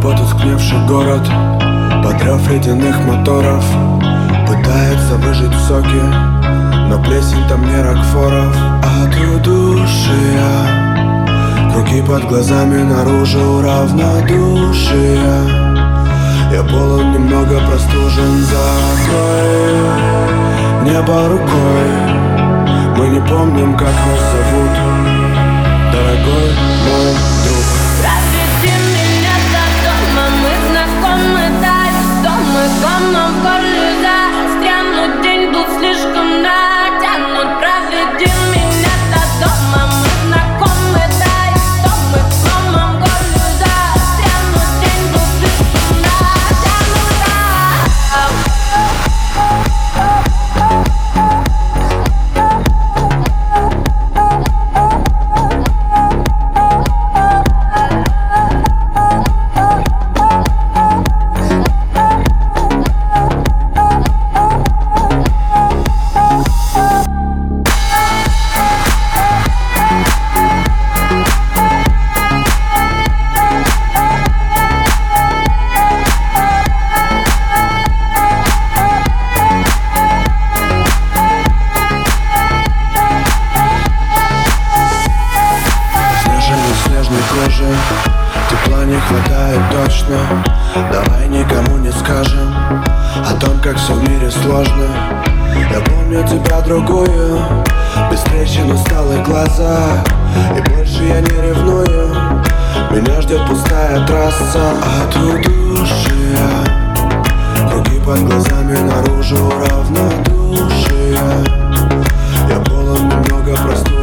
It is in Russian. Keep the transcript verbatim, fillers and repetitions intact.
Потускневший город под рев ледяных моторов пытается выжить в соке, но плесень там не рокфоров. От удушья круги под глазами, наружу равнодушие. Я полон, немного простужен. Закрой небо рукой, мы не помним, как нас зовут, дорогой мой друг. Проведи меня до дома, мы знакомы, дай в дом, и комом в горле застрянут. День был слишком натянут. Проведи меня до дома, мы знакомы, дай в дом, и комом в горле застрянут. День был слишком натянут. Тепла не хватает точно. Давай никому не скажем о том, как все в мире сложно. Я помню тебя другую, без трещин усталых глаза, и больше я не ревную. Меня ждет пустая трасса. От удушья круги под глазами, наружу равнодушие. Я полон, немного простой.